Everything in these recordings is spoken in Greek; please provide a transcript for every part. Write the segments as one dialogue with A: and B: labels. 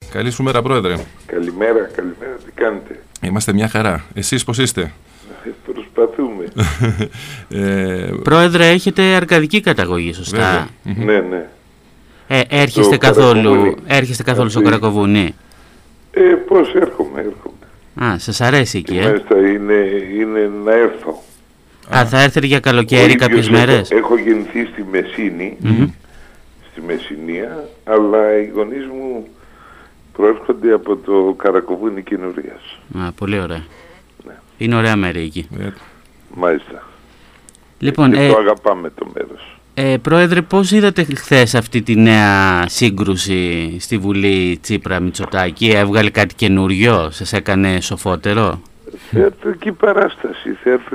A: Καλή σου μέρα, Πρόεδρε.
B: Καλημέρα, τι κάνετε?
A: Είμαστε μια χαρά. Εσείς πώς είστε?
B: Προσπαθούμε.
A: Πρόεδρε, έχετε αρκαδική καταγωγή, σωστά?
B: Ναι.
A: Έρχεστε καθόλου στο Καρακοβούνι?
B: Πώς έρχομαι.
A: Σας αρέσει εκεί,
B: Μάλιστα, είναι να έρθω.
A: Θα έρθετε για καλοκαίρι κάποιες μέρες?
B: Έχω γεννηθεί στη Μεσίνη, στη Μεσσηνία, αλλά οι γονείς μου προέρχονται από το Καρακοβούνι Καινουρίας.
A: Πολύ ωραία.
B: Ναι.
A: Είναι ωραία μέρη εκεί.
B: Μάλιστα.
A: Λοιπόν,
B: και το αγαπάμε το μέρος.
A: Πρόεδρε, πώς είδατε χθες αυτή τη νέα σύγκρουση στη Βουλή Τσίπρα-Μητσοτάκη? Έβγαλε κάτι καινούριο? Σας έκανε σοφότερο?
B: Θεατρική παράσταση.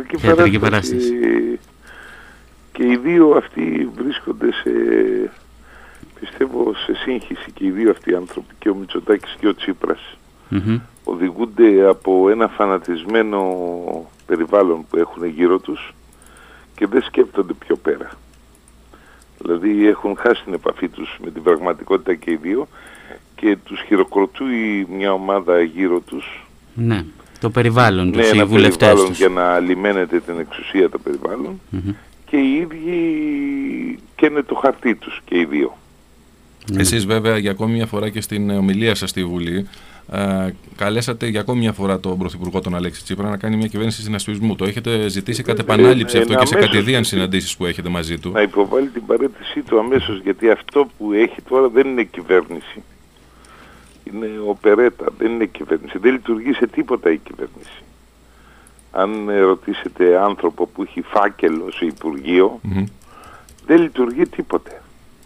B: Και οι δύο αυτοί βρίσκονται πιστεύω σε σύγχυση, και οι δύο αυτοί άνθρωποι, και ο Μητσοτάκης και ο Τσίπρας. Οδηγούνται από ένα φανατισμένο περιβάλλον που έχουν γύρω τους και δεν σκέπτονται πιο πέρα. Δηλαδή έχουν χάσει την επαφή τους με την πραγματικότητα και οι δύο, και τους χειροκροτούει μια ομάδα γύρω τους. Ναι,
A: το περιβάλλον τους,
B: οι
A: βουλευτές
B: περιβάλλον
A: τους.
B: Για να λιμένεται την εξουσία το περιβάλλον, και οι ίδιοι καίνε το χαρτί τους και οι δύο.
A: Εσείς βέβαια για ακόμη μια φορά και στην ομιλία σας στη Βουλή καλέσατε για ακόμη μια φορά τον Πρωθυπουργό τον Αλέξη Τσίπρα να κάνει μια κυβέρνηση συνασπισμού. Το έχετε ζητήσει κατ' επανάληψη αυτό και σε κατηδίαν συναντήσεις που έχετε μαζί του?
B: Να υποβάλει την παρέτησή του αμέσως, γιατί αυτό που έχει τώρα δεν είναι κυβέρνηση. Είναι οπερέτα, δεν είναι κυβέρνηση. Δεν λειτουργεί σε τίποτα η κυβέρνηση. Αν ρωτήσετε άνθρωπο που έχει φάκελο σε Υπουργείο, δεν λειτουργεί τίποτε.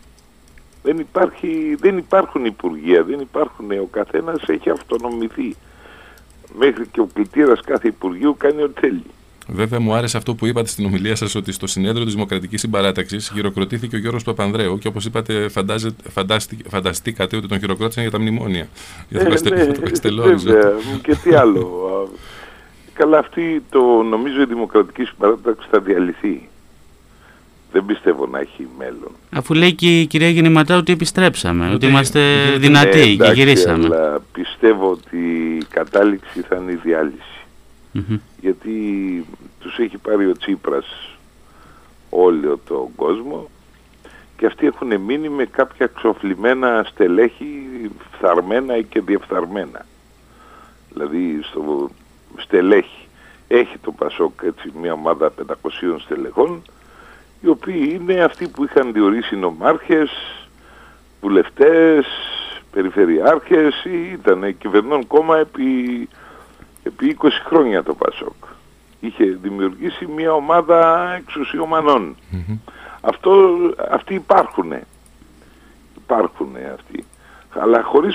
B: Δεν υπάρχουν υπουργεία, ο καθένας έχει αυτονομηθεί. Μέχρι και ο κλητήρας κάθε υπουργείου κάνει ό,τι θέλει.
A: Βέβαια, μου άρεσε αυτό που είπατε στην ομιλία σας, ότι στο συνέδριο της Δημοκρατικής Συμπαράταξης χειροκροτήθηκε ο Γιώργος Παπανδρέου, και όπως είπατε, φανταστήκατε ότι τον χειροκρότησαν για τα μνημόνια. Για το Καστελόριζο.
B: Και τι άλλο. Καλά, αυτή νομίζω η Δημοκρατική Συμπαράταξη θα διαλυθεί. Δεν πιστεύω να έχει μέλλον.
A: Αφού λέει και η κυρία Γεννηματά ότι επιστρέψαμε, ότι είμαστε δυνατοί και γυρίσαμε.
B: Αλλά πιστεύω ότι η κατάληξη θα είναι η διάλυση. Γιατί τους έχει πάρει ο Τσίπρας όλο τον κόσμο, και αυτοί έχουν μείνει με κάποια ξοφλημένα στελέχη, φθαρμένα ή και διεφθαρμένα. Δηλαδή στο στελέχη έχει το Πασόκ μια ομάδα 500 στελεχών, οι οποίοι είναι αυτοί που είχαν διορίσει νομάρχες, βουλευτές, περιφερειάρχες, ή ήταν κυβερνών κόμμα επί 20 χρόνια το Πασόκ. Είχε δημιουργήσει μια ομάδα εξουσιομανών. Αυτοί υπάρχουνε αυτοί, αλλά χωρίς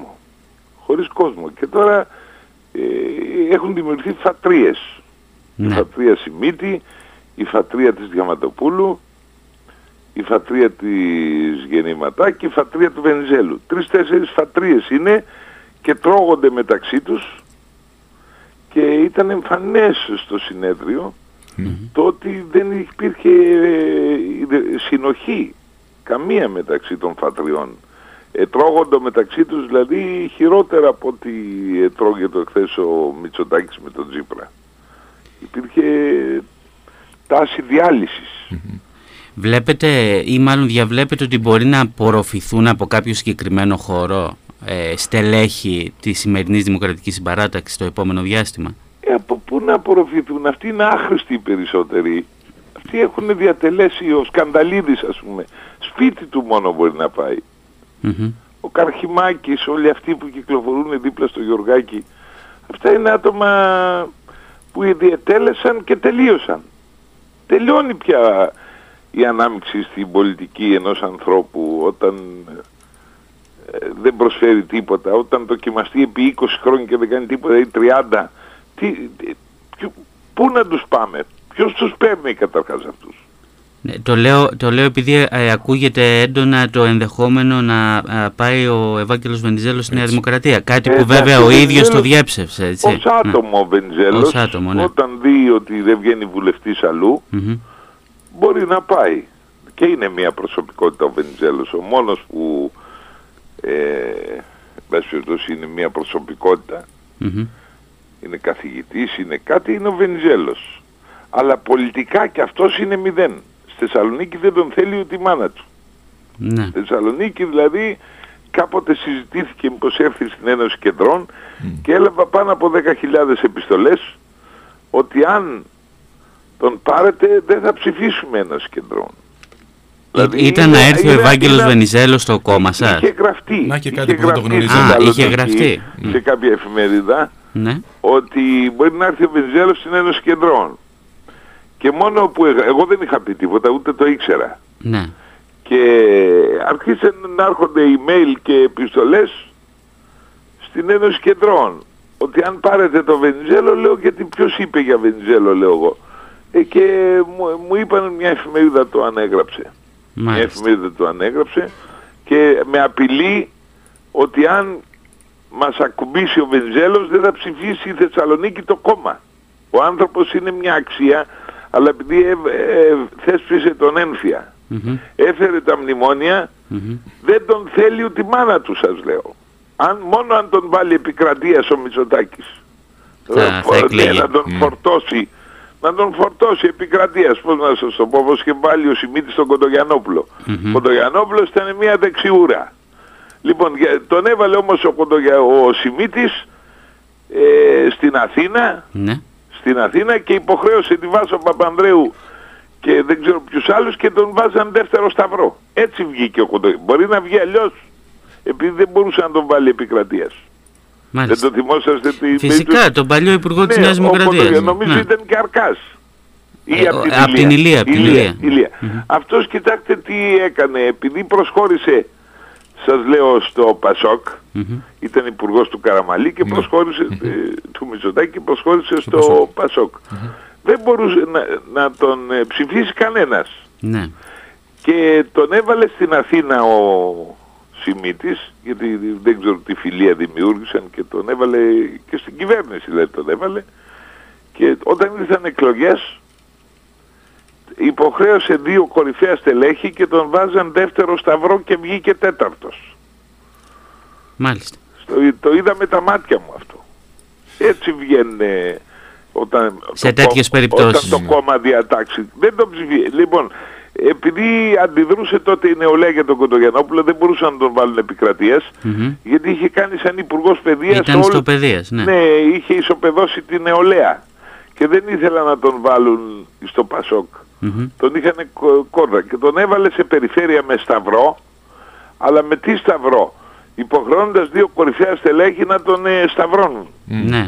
B: κόσμο. Και τώρα έχουν δημιουργηθεί φατρίες. Η φατρία Σιμίτη, η φατρία της Διαματοπούλου, η φατρία της Γεννηματά και η φατρία του Βενιζέλου. 3-4 φατρίες είναι και τρώγονται μεταξύ τους, και ήταν εμφανές στο συνέδριο το ότι δεν υπήρχε συνοχή καμία μεταξύ των φατριών. Τρώγονται μεταξύ τους, δηλαδή χειρότερα από ότι τρώγεται εχθές ο Μητσοτάκης με τον Τσίπρα. Υπήρχε τάση διάλυσης.
A: Βλέπετε, ή μάλλον διαβλέπετε, ότι μπορεί να απορροφηθούν από κάποιο συγκεκριμένο χώρο στελέχη της σημερινής Δημοκρατικής Συμπαράταξης το επόμενο διάστημα?
B: Από πού να απορροφηθούν? Αυτοί είναι άχρηστοι οι περισσότεροι. Αυτοί έχουν διατελέσει, ο Σκανδαλίδης ας πούμε, σπίτι του μόνο μπορεί να πάει. Ο Καρχιμάκης, όλοι αυτοί που κυκλοφορούν δίπλα στο Γιωργάκη, αυτά είναι άτομα που διατέλεσαν και τελείωσαν. Τελειώνει πια η ανάμειξη στην πολιτική ενός ανθρώπου όταν δεν προσφέρει τίποτα, όταν δοκιμαστεί επί 20 χρόνια και δεν κάνει τίποτα, ή 30. Πού να τους πάμε? Ποιος τους παίρνει καταρχάς αυτούς?
A: Το λέω επειδή ακούγεται έντονα το ενδεχόμενο να πάει ο Ευάγγελος Βενιζέλος στη Νέα Δημοκρατία. Κάτι που βέβαια ο ίδιος το διέψευσε. Έτσι.
B: Ως άτομο ο Βενιζέλος, όταν δει ότι δεν βγαίνει βουλευτής αλλού, μπορεί να πάει. Και είναι μια προσωπικότητα ο Βενιζέλος. Ο μόνος που είναι μια προσωπικότητα, είναι καθηγητής, είναι κάτι, είναι ο Βενιζέλος. Αλλά πολιτικά και αυτός είναι 0. Στη Θεσσαλονίκη δεν τον θέλει ούτε η μάνα του.
C: Ναι.
B: Στη Θεσσαλονίκη δηλαδή κάποτε συζητήθηκε μήπως έρθει στην Ένωση Κεντρών και έλαβα πάνω από 10.000 επιστολές ότι αν τον πάρετε δεν θα ψηφίσουμε Ένωση Κεντρών. Δηλαδή
C: ήταν να έρθει ο Ευάγγελος Βενιζέλος στο κόμμα σας?
B: Είχε γραφτεί.
A: Να και κάτι που δεν το γνωρίζαμε.
C: Είχε γραφτεί
B: σε κάποια εφημερίδα,
C: ναι,
B: ότι μπορεί να έρθει ο Βενιζέλος στην Ένωση Κεντρών. Και μόνο που εγώ δεν είχα πει τίποτα, ούτε το ήξερα.
C: Ναι.
B: Και άρχισαν να έρχονται email και επιστολές στην Ένωση Κεντρών. Ότι αν πάρετε το Βενιζέλο, λέω, γιατί ποιος είπε για Βενιζέλο, λέω εγώ. Και μου είπαν μια εφημερίδα το ανέγραψε.
C: Μάλιστα.
B: Μια εφημερίδα το ανέγραψε και με απειλεί ότι αν μας ακουμπήσει ο Βενιζέλος δεν θα ψηφίσει η Θεσσαλονίκη το κόμμα. Ο άνθρωπος είναι μια αξία, αλλά επειδή θέσπισε τον ένφια, έφερε τα μνημόνια, δεν τον θέλει ούτε η μάνα του, σας λέω. Μόνο αν τον βάλει επικρατείας ο Μητσοτάκης, να τον φορτώσει, να τον φορτώσει επικρατείας, πώς να σας το πω, όπως και βάλει ο Σιμίτης στον Κοντογιαννόπουλο. Ο Κοντογιαννόπουλος ήταν μια δεξιούρα. Λοιπόν, τον έβαλε όμως ο Σιμίτης στην Αθήνα, στην Αθήνα, και υποχρέωσε τη Βάσο Παπανδρέου και δεν ξέρω ποιους άλλους και τον βάζαν δεύτερο σταυρό. Έτσι βγήκε ο Κοντογιαννόπουλος. Μπορεί να βγει αλλιώς, επειδή δεν μπορούσε να τον βάλει επικρατείας.
C: Μάλιστα.
B: Δεν το θυμόσαστε?
C: Φυσικά, τον παλιό υπουργό της Νέας Δημοκρατίας.
B: Νομίζω ήταν και Αρκάς. Ή
C: από την Ηλία.
B: Αυτός, κοιτάξτε τι έκανε, επειδή προσχώρησε, σας λέω, στο Πασόκ, ήταν υπουργός του Καραμαλή και προσχώρησε, του Μητσοτάκη, και προσχώρησε στο Πασόκ. Δεν μπορούσε να τον ψηφίσει κανένας.
C: Ναι.
B: Και τον έβαλε στην Αθήνα ο Σιμίτης, γιατί δεν ξέρω τι φιλία δημιούργησαν, και τον έβαλε και στην κυβέρνηση, δηλαδή τον έβαλε, και όταν ήρθαν εκλογές υποχρέωσε 2 κορυφαία στελέχη και τον βάζαν δεύτερο σταυρό και βγήκε τέταρτος.
C: Μάλιστα.
B: Το είδα με τα μάτια μου αυτό. Έτσι βγαίνουν
C: σε τέτοιες περιπτώσεις.
B: Όταν το κόμμα διατάξει. Δεν το ψηφίζει. Λοιπόν, επειδή αντιδρούσε τότε η νεολαία για τον Κοντογιαννόπουλο, δεν μπορούσαν να τον βάλουν επικρατείας, γιατί είχε κάνει σαν υπουργός παιδείας.
C: Ήταν στο παιδείας, ναι.
B: Ναι, είχε ισοπεδώσει τη νεολαία και δεν ήθελα να τον βάλουν στο Πασόκ. Τον είχαν κόρδα και τον έβαλε σε περιφέρεια με σταυρό, αλλά με τι σταυρό? Υποχρεώνοντας 2 κορυφαία στελέχη να τον σταυρώνουν.
C: Ναι.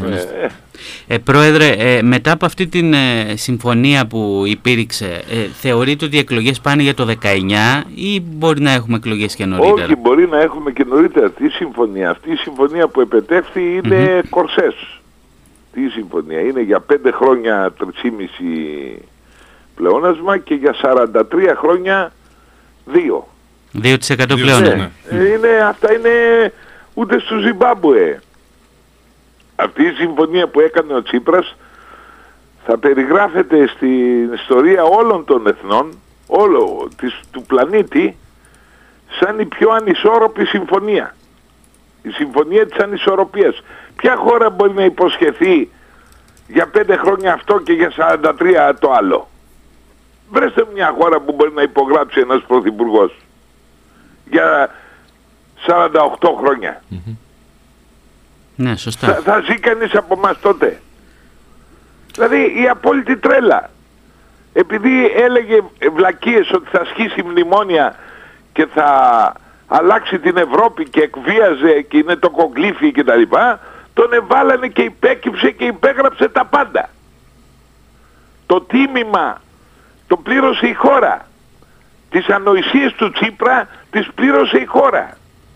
C: Πρόεδρε, μετά από αυτή την συμφωνία που υπήρξε, θεωρείτε ότι οι εκλογές πάνε για το 19 ή μπορεί να έχουμε εκλογές και νωρίτερα?
B: Όχι, μπορεί να έχουμε και νωρίτερα. Αυτή η συμφωνία που επετεύχθη είναι κορσές. Τι συμφωνία? Είναι για 5 χρόνια 3,5 πλεόνασμα και για 43 χρόνια 2.
C: 2% πλεόνασμα.
B: Αυτά είναι ούτε στο Ζιμπάμπουε. Αυτή η συμφωνία που έκανε ο Τσίπρας θα περιγράφεται στην ιστορία όλων των εθνών, του πλανήτη, σαν η πιο ανισόρροπη συμφωνία. Η συμφωνία της ανισορροπίας. Ποια χώρα μπορεί να υποσχεθεί για 5 χρόνια αυτό και για 43 το άλλο? Βρέστε μια χώρα που μπορεί να υπογράψει ένας πρωθυπουργός για 48 χρόνια.
C: Ναι, σωστά.
B: Θα ζει κανείς από εμάς τότε? Δηλαδή η απόλυτη τρέλα. Επειδή έλεγε βλακίες ότι θα σχίσει μνημόνια και θα αλλάξει την Ευρώπη και εκβίαζε και είναι το κογκλήφι και τα λοιπά, τον εβάλανε και υπέκυψε και υπέγραψε τα πάντα. Το τίμημα το πλήρωσε η χώρα. Τις ανοησίες του Τσίπρα τις πλήρωσε η χώρα.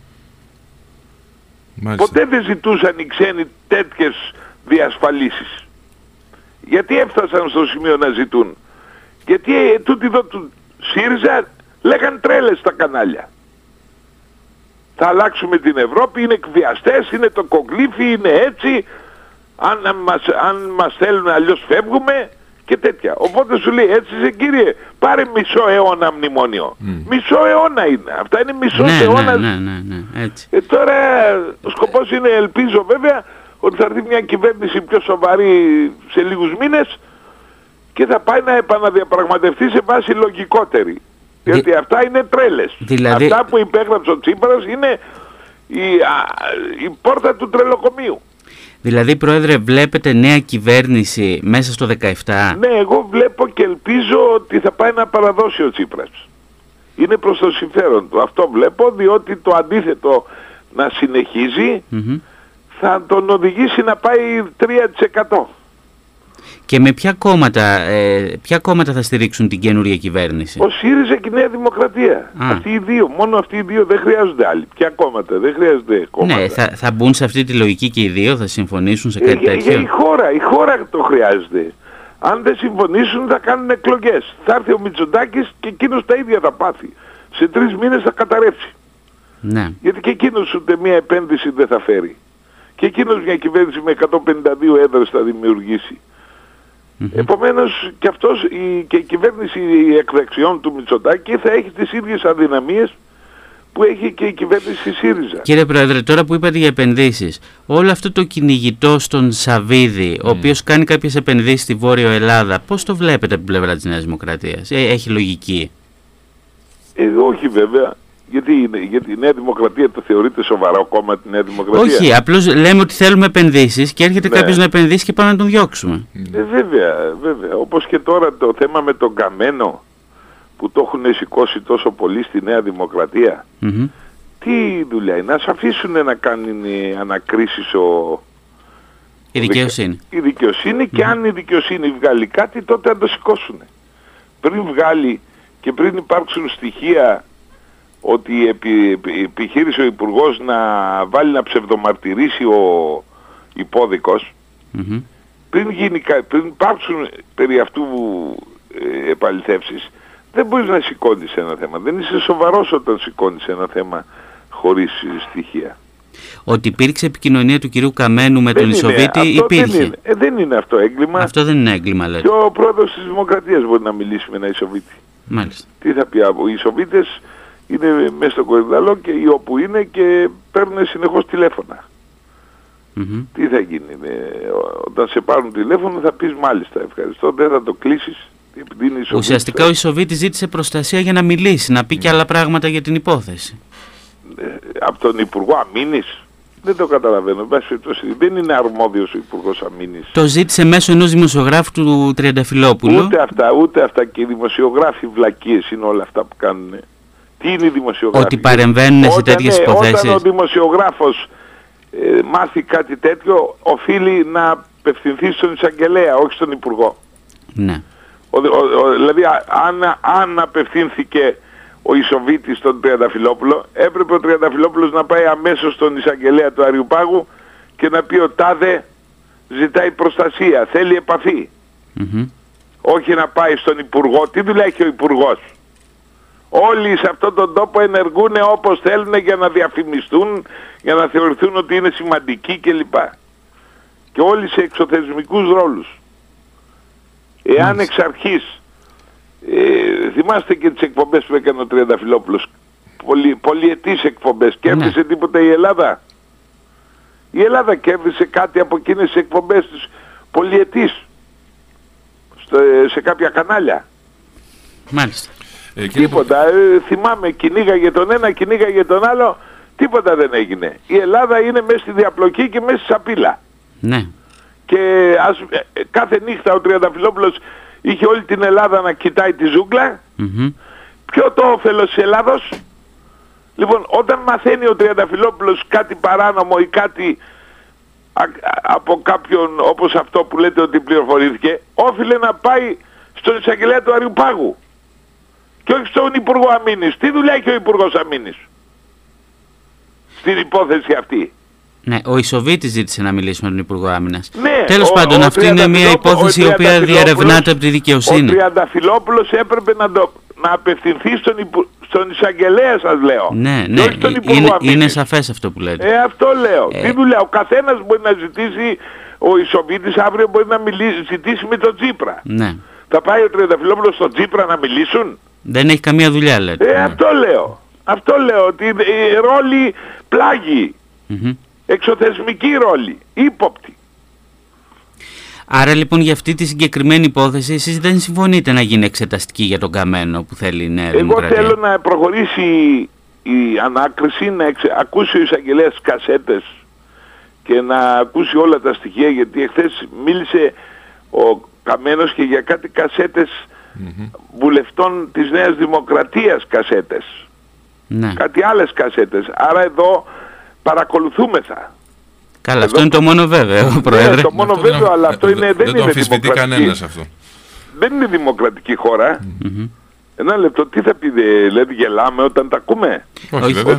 B: Μάλιστα. Ποτέ δεν ζητούσαν οι ξένοι τέτοιες διασφαλίσεις. Γιατί έφτασαν στο σημείο να ζητούν? Γιατί τούτοι εδώ του ΣΥΡΙΖΑ λέγαν τρέλες στα κανάλια. Θα αλλάξουμε την Ευρώπη, είναι εκβιαστές, είναι το κογκλήφι, είναι έτσι, αν μας θέλουν αλλιώς φεύγουμε, και τέτοια. Οπότε σου λέει, έτσι είσαι κύριε, πάρε μισό αιώνα μνημόνιο. Μισό αιώνα είναι. Αυτά είναι μισός αιώνας.
C: Ναι, έτσι.
B: Τώρα ο σκοπός είναι, ελπίζω βέβαια, ότι θα έρθει μια κυβέρνηση πιο σοβαρή σε λίγους μήνες και θα πάει να επαναδιαπραγματευτεί σε βάση λογικότερη. Γιατί αυτά είναι τρέλες.
C: Δηλαδή...
B: Αυτά που υπέγραψε ο Τσίπρας είναι η πόρτα του τρελοκομείου.
C: Δηλαδή, Πρόεδρε, βλέπετε νέα κυβέρνηση μέσα στο 17?
B: Ναι, εγώ βλέπω και ελπίζω ότι θα πάει να παραδώσει ο Τσίπρας. Είναι προς το συμφέρον του. Αυτό βλέπω, διότι το αντίθετο να συνεχίζει θα τον οδηγήσει να πάει 3%.
C: Και με ποια κόμματα θα στηρίξουν την καινούργια κυβέρνηση?
B: Ο ΣΥΡΙΖΑ και η Νέα Δημοκρατία. Αυτοί οι δύο, μόνο αυτοί οι δύο, δεν χρειάζονται άλλοι. Ποια κόμματα, δεν χρειάζονται κόμματα.
C: Ναι, θα μπουν σε αυτή τη λογική και οι δύο, θα συμφωνήσουν σε κάτι τέτοιο.
B: Η χώρα το χρειάζεται. Αν δεν συμφωνήσουν θα κάνουν εκλογές. Θα έρθει ο Μητσοτάκης και εκείνος τα ίδια θα πάθει. Σε 3 μήνες θα καταρρεύσει.
C: Ναι.
B: Γιατί και εκείνος ούτε μια επένδυση δεν θα φέρει. Και εκείνος μια κυβέρνηση με 152 έδρες θα δημιουργήσει. Επομένως και αυτός και η κυβέρνηση εκδεξιών του Μητσοτάκη θα έχει τις ίδιες αδυναμίες που έχει και η κυβέρνηση ΣΥΡΙΖΑ.
C: Κύριε Πρόεδρε, τώρα που είπατε για επενδύσεις, όλο αυτό το κυνηγητό στον Σαββίδη, ο οποίος κάνει κάποιες επενδύσεις στη Βόρειο Ελλάδα, πώς το βλέπετε από την πλευρά της Νέας Δημοκρατίας? Έχει λογική?
B: Όχι βέβαια. Γιατί η Νέα Δημοκρατία το θεωρείται σοβαρό κόμμα τη Νέα Δημοκρατία?
C: Όχι, απλώς λέμε ότι θέλουμε επενδύσεις και έρχεται κάποιος να επενδύσει και πάμε να τον διώξουμε.
B: Βέβαια. Όπως και τώρα το θέμα με τον Καμένο που το έχουν σηκώσει τόσο πολύ στη Νέα Δημοκρατία. Τι δουλειά είναι? Ας αφήσουν να κάνει ανακρίσεις
C: η δικαιοσύνη.
B: Η δικαιοσύνη και αν η δικαιοσύνη βγάλει κάτι τότε να το σηκώσουν. Πριν βγάλει και πριν υπάρξουν στοιχεία ότι επιχείρησε ο Υπουργός να βάλει να ψευδομαρτυρήσει ο υπόδικος, πριν υπάρξουν περί αυτού επαληθεύσεις, δεν μπορείς να σηκώνεις ένα θέμα. Δεν είσαι σοβαρός όταν σηκώνεις ένα θέμα χωρίς στοιχεία.
C: Ότι υπήρξε επικοινωνία του κυρίου Καμένου με τον Ισοβίτη υπήρχε.
B: Δεν είναι αυτό έγκλημα.
C: Αυτό δεν είναι έγκλημα, λέτε.
B: Και ο πρόεδρος της Δημοκρατίας μπορεί να μιλήσει με ένα Ισοβίτη.
C: Μάλιστα.
B: Τι θα πει? Οι Ισοβίτες είναι μέσα στο κορυδαλό και ή όπου είναι και παίρνουν συνεχώς τηλέφωνα. Τι θα γίνει? Όταν σε πάρουν τηλέφωνο θα πεις μάλιστα ευχαριστώ, δεν θα το κλείσεις.
C: Ουσιαστικά ο Ισοβίτης ζήτησε προστασία για να μιλήσει, να πει και άλλα πράγματα για την υπόθεση.
B: Από τον Υπουργό Αμήνης? Δεν το καταλαβαίνω. Δεν είναι αρμόδιος ο Υπουργός Αμήνης.
C: Το ζήτησε μέσω ενός δημοσιογράφου του Τριανταφυλόπουλου.
B: Ούτε αυτά και οι δημοσιογράφοι βλακίες είναι όλα αυτά που κάνουν. Τι είναι οι δημοσιογράφοι?
C: Ότι παρεμβαίνουν σε τέτοιες υποθέσεις.
B: Όταν ο δημοσιογράφος μάθει κάτι τέτοιο, οφείλει να απευθυνθεί στον εισαγγελέα, όχι στον Υπουργό.
C: Ναι.
B: Δηλαδή αν απευθύνθηκε ο Ισοβίτης στον Τριανταφυλόπουλο, έπρεπε ο Τριανταφυλόπουλος να πάει αμέσως στον εισαγγελέα του Αριουπάγου και να πει ο τάδε ζητάει προστασία, θέλει επαφή. Όχι να πάει στον Υπουργό. Τι δουλειά έχει ο Υπουργός? Όλοι σε αυτόν τον τόπο ενεργούν όπως θέλουν για να διαφημιστούν, για να θεωρηθούν ότι είναι σημαντικοί κλπ. Και όλοι σε εξωθεσμικούς ρόλους. Εάν εξ αρχής, θυμάστε και τις εκπομπές που έκανε ο Τριανταφυλόπουλος, πολυετής εκπομπές, κέρδισε τίποτα η Ελλάδα? Η Ελλάδα κέρδισε κάτι από εκείνες τις εκπομπές της πολυετής σε κάποια κανάλια?
C: Μάλιστα.
B: Τίποτα. Θυμάμαι, κυνήγαγε τον ένα, κυνήγαγε τον άλλο, τίποτα δεν έγινε. Η Ελλάδα είναι μέσα στη διαπλοκή και μέσα στη σαπίλα.
C: Ναι.
B: Και κάθε νύχτα ο Τριανταφυλόπουλος είχε όλη την Ελλάδα να κοιτάει τη ζούγκλα. Ποιο το όφελος της Ελλάδος? Λοιπόν, όταν μαθαίνει ο Τριανταφυλόπουλος κάτι παράνομο ή κάτι από κάποιον όπως αυτό που λέτε ότι πληροφορήθηκε, όφιλε να πάει στον εισαγγελέα του Αριουπάγου και όχι στον Υπουργό Αμήνης. Τι δουλειά έχει ο Υπουργός Αμήνης στην υπόθεση αυτή?
C: Ναι, ο Ισοβίτης ζήτησε να μιλήσει με τον Υπουργό Άμυνας.
B: Ναι,
C: τέλος πάντων, αυτή είναι μια υπόθεση η οποία διαρευνάται από τη δικαιοσύνη.
B: Ο Τριανταφυλόπουλος έπρεπε να απευθυνθεί στον εισαγγελέα, σας λέω.
C: Ναι, είναι σαφές αυτό που λέτε.
B: Αυτό λέω. Τι δουλειά, ο καθένας μπορεί να ζητήσει, ο Ισοβίτης αύριο μπορεί να ζητήσει με τον Τσίπρα.
C: Ναι.
B: Θα πάει ο Τριανταφυλόπουλος στον Τσίπρα να μιλήσουν?
C: Δεν έχει καμία δουλειά, λέτε.
B: Αυτό λέω, ότι η ρόλη πλάγι, εξωθεσμική ρόλη, ύποπτη.
C: Άρα λοιπόν για αυτή τη συγκεκριμένη υπόθεση εσείς δεν συμφωνείτε να γίνει εξεταστική για τον Καμένο που θέλει η Νέα Δημοκρατία?
B: Εγώ θέλω να προχωρήσει η ανάκριση, να ακούσει ο εισαγγελέας κασέτες και να ακούσει όλα τα στοιχεία, γιατί εχθές μίλησε ο Καμένος και για κάτι κασέτες βουλευτών της Νέας Δημοκρατίας κασέτες.
C: Ναι.
B: Κάτι άλλες κασέτες. Άρα εδώ παρακολουθούμεθα.
C: Καλά, εδώ... αυτό είναι το μόνο βέβαιο, Πρόεδρε.
B: Το μόνο βέβαιο, αλλά αυτό είναι, δεν είναι
A: αμφισβητεί κανένας αυτό.
B: Δεν είναι δημοκρατική χώρα. Ένα λεπτό, τι θα πει, δηλαδή γελάμε όταν τα ακούμε?
A: Όχι, βέβαια.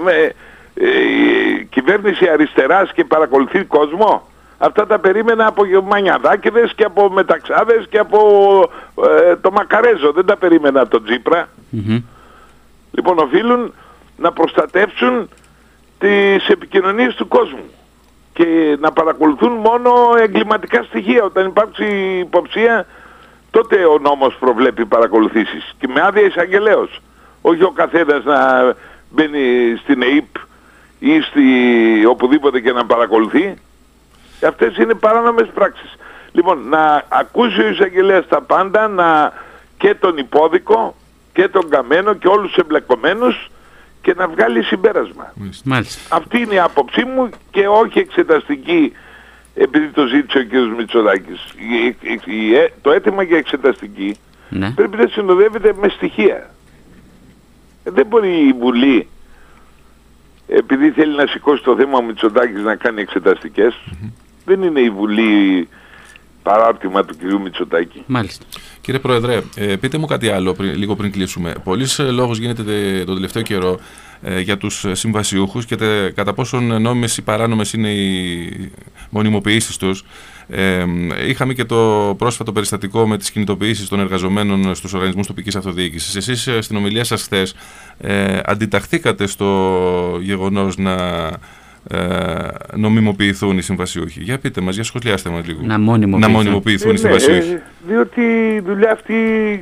B: Η κυβέρνηση αριστεράς και παρακολουθεί κόσμο. Αυτά τα περίμενα από μανιαδάκηδες και από μεταξάδες και από το Μακαρέζο. Δεν τα περίμενα από τον Τσίπρα. Λοιπόν, οφείλουν να προστατεύσουν τις επικοινωνίες του κόσμου και να παρακολουθούν μόνο εγκληματικά στοιχεία. Όταν υπάρξει υποψία, τότε ο νόμος προβλέπει παρακολουθήσεις και με άδεια εισαγγελέως. Όχι ο καθένας να μπαίνει στην ΕΥΠ ή οπουδήποτε και να παρακολουθεί. Αυτές είναι παράνομες πράξεις. Λοιπόν, να ακούσει ο εισαγγελέας τα πάντα, και τον υπόδικο και τον Καμένο και όλους τους εμπλεκομένους, και να βγάλει συμπέρασμα.
C: Μάλιστα.
B: Αυτή είναι η άποψή μου, και όχι εξεταστική, επειδή το ζήτησε ο κ. Μητσοτάκης. Το αίτημα για εξεταστική πρέπει να συνοδεύεται με στοιχεία. Δεν μπορεί η Βουλή, επειδή θέλει να σηκώσει το θέμα ο Μητσοτάκης, να κάνει εξεταστικές. Δεν είναι η Βουλή παράρτημα του κ. Μητσοτάκη.
C: Μάλιστα.
A: Κύριε Πρόεδρε, πείτε μου κάτι άλλο λίγο πριν κλείσουμε. Πολύς λόγος γίνεται τον τελευταίο καιρό για τους συμβασιούχους και κατά πόσον νόμιμες ή παράνομες είναι οι μονιμοποιήσεις τους. Είχαμε και το πρόσφατο περιστατικό με τις κινητοποιήσεις των εργαζομένων στους οργανισμούς τοπικής αυτοδιοίκησης. Εσείς στην ομιλία σας χθες αντιταχθήκατε στο γεγονός να νομιμοποιηθούν οι συμβασιούχοι. Για πείτε μας, για σχολιάστε μας λίγο.
C: Να
A: μονιμοποιηθούν οι συμβασιούχοι.
B: Διότι η δουλειά αυτή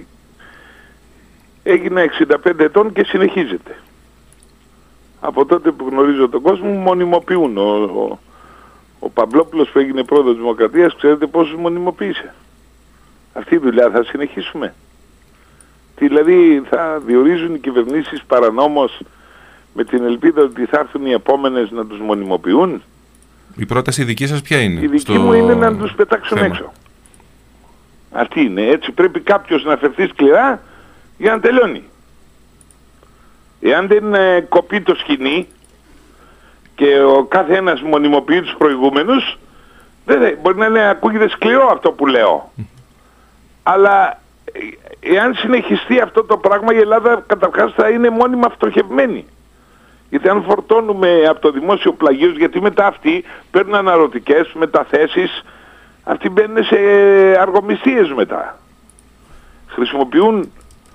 B: έγινε 65 ετών και συνεχίζεται. Από τότε που γνωρίζω τον κόσμο μονιμοποιούν. Ο Παυλόπουλος που έγινε πρόεδρος της Δημοκρατίας, ξέρετε πόσους μονιμοποίησε? Αυτή η δουλειά θα συνεχίσουμε? Δηλαδή θα διορίζουν οι κυβερνήσεις παρανόμως με την ελπίδα ότι θα έρθουν οι επόμενες να τους μονιμοποιούν?
A: Η πρόταση δική σας ποια είναι?
B: Η δική μου είναι να τους πετάξουν έξω. Αυτή είναι. Έτσι πρέπει κάποιος να φερθεί σκληρά για να τελειώνει. Εάν δεν κοπεί το σκηνή και ο κάθε ένας μονιμοποιεί τους προηγούμενους, μπορεί να ακούγεται σκληρό αυτό που λέω. Αλλά εάν συνεχιστεί αυτό το πράγμα, η Ελλάδα καταρχάς θα είναι μόνιμα φτωχευμένη. Γιατί αν φορτώνουμε από το δημόσιο πλαγίος, γιατί μετά αυτοί παίρνουν αναρωτικές μεταθέσεις, αυτοί μπαίνουν σε αργομιστίες μετά. Χρησιμοποιούν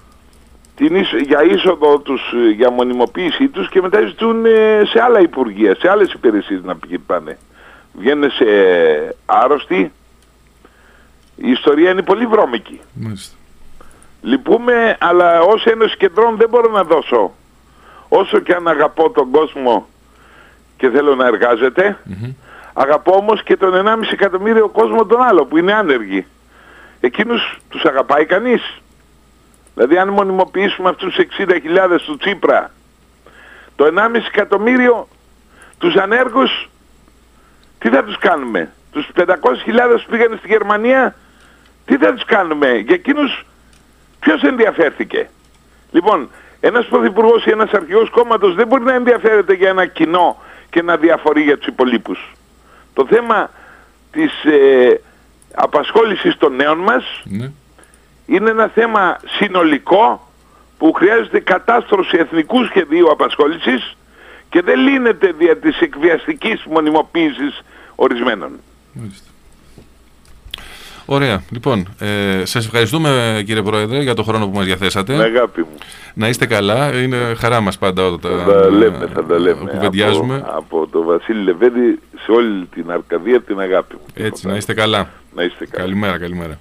B: για είσοδο τους, για μονιμοποίησή τους, και μετά ζητούν σε άλλα υπουργεία, σε άλλες υπηρεσίες να πάνε. Βγαίνουν σε άρρωστοι. Η ιστορία είναι πολύ βρώμικη.
A: Μάλιστα.
B: Λυπούμε, αλλά ως Ένωση Κεντρών δεν μπορώ να δώσω. Όσο και αν αγαπώ τον κόσμο και θέλω να εργάζεται, αγαπώ όμως και τον 1,5 εκατομμύριο κόσμο τον άλλο που είναι άνεργοι. Εκείνους τους αγαπάει κανείς? Δηλαδή αν μονιμοποιήσουμε αυτούς τους 60.000 του Τσίπρα, το 1,5 εκατομμύριο τους ανέργους, τι θα τους κάνουμε? Τους 500.000 που πήγανε στη Γερμανία, τι θα τους κάνουμε? Για εκείνους ποιος ενδιαφέρθηκε? Λοιπόν, ένας πρωθυπουργός ή ένας αρχηγός κόμματος δεν μπορεί να ενδιαφέρεται για ένα κοινό και να διαφορεί για τους υπολείπους. Το θέμα της απασχόλησης των νέων μας είναι ένα θέμα συνολικό που χρειάζεται κατάστρωση εθνικού σχεδίου απασχόλησης και δεν λύνεται δια της εκβιαστικής μονιμοποίησης ορισμένων.
A: Ωραία. Λοιπόν, σας ευχαριστούμε κύριε Πρόεδρε για τον χρόνο που μας διαθέσατε.
B: Με αγάπη μου.
A: Να είστε καλά. Είναι χαρά μας πάντα όταν
B: θα τα λέμε.
A: κουβεντιάζουμε.
B: Από τον Βασίλη Λεβέντη σε όλη την Αρκαδία την αγάπη μου.
A: Έτσι, να είστε καλά.
B: Να είστε καλά.
A: Καλημέρα.